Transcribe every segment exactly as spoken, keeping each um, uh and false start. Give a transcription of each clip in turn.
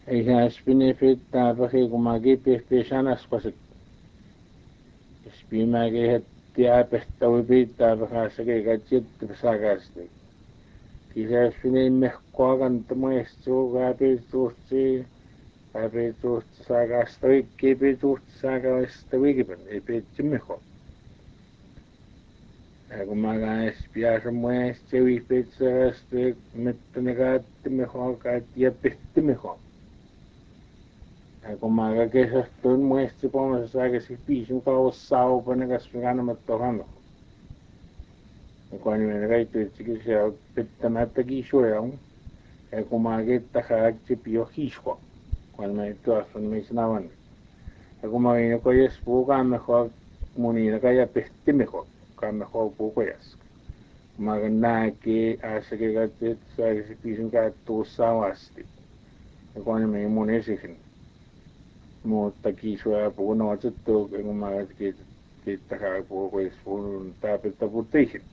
Eikä spinifittaa pahi kumaki pihpisanas pasit. Spimäki hetti äpästä ui pitää pahassa keikatsit pasakasti. Kisä spinimme kuakan muistuu käpituusti. Käpituusti sakasta vikki pituusti sakasta vikipen. Ei pitsi meho. Ja kun mä käin spiasa muisti vihpitsakasti. Mittani kaatti meho kaatti ja pihti meho. Ja kun mä kesästyn muisti pomassa saakesi piisin kauas saupan ja kasvin kannamatta hanno. Ja kun nimeni väittyi, että se on pitämättä kiisuja. Ja kun mä kettä haakti pio hiisko. Kun mä tuossa on meissä navan. Ja kun mä olin joko jes puu kammehoa munina kai ja pehti meho. Kammehoa puu kojas. Kun mä näki ässäkin katsi, että saakesi piisin kaattua savasti. Ja kun nimeni mun esihin. Mutta kiisuja puhuu nootsettu, kun mä kiittäkää puhuu, kun edes puhunut täpiltä puhteihin.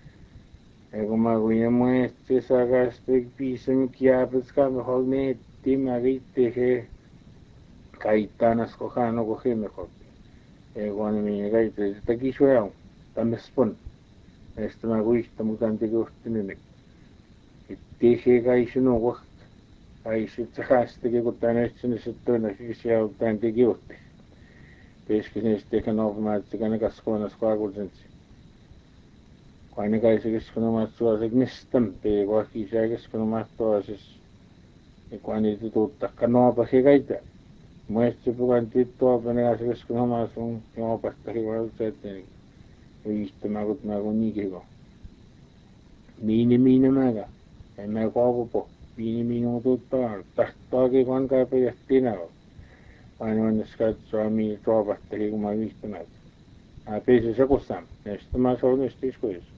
Ja kun mä kuinka muisti sakasti piisin kiäpätskä, mä haluan netti, mä kiittihin kaittanas kohan onko himmekot. Ja kun minä kaittasin, että kiisuja on, tämmöspon. Ja sitten mä kuihta, mutta en teki uhti nimek. Kiittihin kaisin onko. Kaisit sakastikin, kun tänne etsin, sitten toinen siellä tämän teki uhti. Peskin niistä ehkä nopeammin, että kaskuvanas kaakulsensi. Kun aina kaisi keskunomaat suosit mistampi, kun kisää keskunomaat toisis. Ja kun niitä tuuttakka noopakin kaita. Muisti pukan tiittuopen ja keskunomaat sun noopastakin valtseettiin. Viihtämään, kun mä kun niikin. Miini miini mäkä. En mä kaapupo. Miini miini mun tuuttaa. Tahtoakin kun kaipäjähtiin näin. Aina on katsoa mihin tuopastakin, kun mä viihtämään. Mä peisin sekustaan. Ja sitten mä soin niistä iskuissa.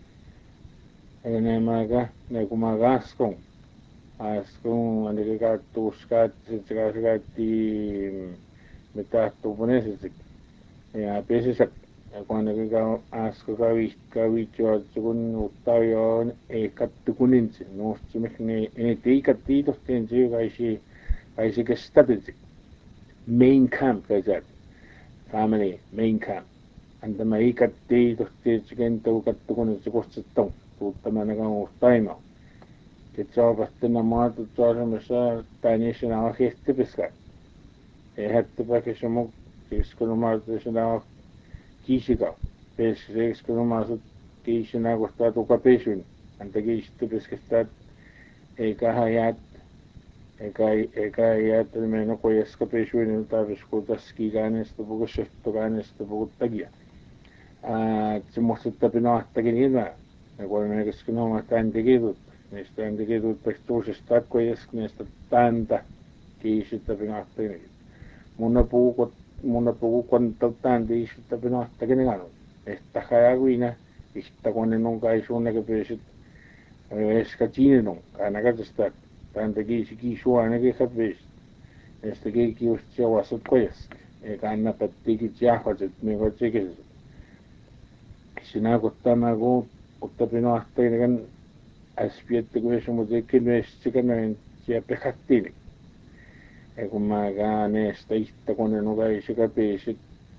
Ja ne mä ne kun mä kaskun. Kaskun, ainakin kattuus kaatti, sitten se kaatti, mitä tuupuneisesti. Ja peisin ja kun ainakin asku kavit kavit juottu, kun uuttaa jo ei kattu kun ensin. Nuosti mehne, ei teikatti tohteen se kaisi, kaisi kestäpilti. Main camp kaisat. Family, main camp. Antama ei katti tohteen se kenttä, kun kattu kun ensin kostettu. Tuuttamaan aika uuttaima. Sitten saapastena maata tuosamassa päinisena on hehtipiska. Ei hättipäkissä mun kiskun omaltaisena on kiisika. Pesiseksi kun omalta kiisinä kohtaa tuka pesyn. Anta kiistipискistä eikä hän jäät. Eikä eikä jäät, että meidän on kojaska pesyn, niin tarvitsisi kuutas kiikäänestä puhua söhtökäänestä puhua takia. Se muistuttaa pinahtakin ilmaa. Ja kun me kesken omat tämän tekitut, niistä tämän tekitut pestuusesta takkoieskneesta täntä kiisittä pinahtakin. Mun puukot, mun puukon tämän kiisittä pinahtakin kannu. Että hajakuina, että kun ne on kai sun näköpyysit, eska tiinun, aina katsotaan, tämän kiisi kiisu ainakin häpyysit. Ja sitten kiikki just seurassat kojaski. Eikä anna pättikin jahvaset, mikä on tekisit. Sinä kun tämä kun mutta pinahtajan äspiettä kun se mutta kymmenestä noin siellä pekattiin. Ja kun mä kääneestä ihtä kun ne nukaisi kapiisit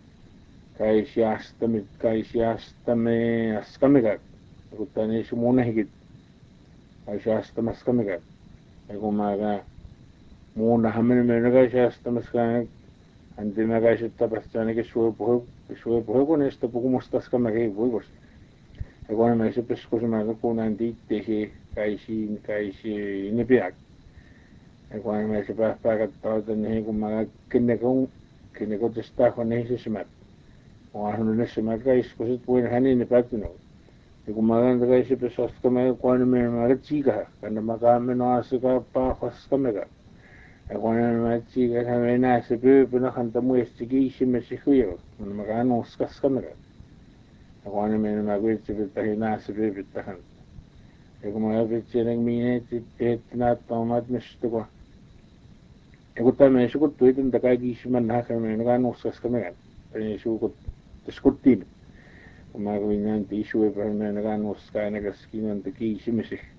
kaisi astamit kaisi astame askamikak. Ja kun tänne se mun ehkit kaisi astamaskamikak. Ja kun mä kään muunahan minä minä kaisi astamaskamikak. Antti mä kaisi tapasta ainakin suopuhe suopuhekoneesta puhumasta askamakin voikosta. Ja kun mä se peskusemaan kokonaan tiitteisiin käisiin käisiin ne piak. Ja kun mä se pähpää kattaa tänne kun mä kenne kun kenne kun tästä kun ne sisemät. Mä oon ne sisemät käis kun sit voin hänen ne päättynyt. Ja kun mä kanta käisi pesasta mä kun mä mä tsiikaha. Kanta mä kaamme naasika paahaskameka. Ja kun mä tsiikaha mä näe se pyypynä kanta muisti kiisimme se huijo. Kun mä kaan uskaskameka. Ja kun mä mä kuitsi pitäisi näissä pyypittähän. Ja kun mä pitsin enkä minä että näyttää omat mistä kun. Ja kun tämä ei sukuttu iten takai kiisimän nähdä, mä en kaan uskaska meidän. Tämä ei sukut, tässä kuttiin. Kun mä kuin näin tiisuipäin, mä en kaan uskaa enkä kiinanta kiisimisi.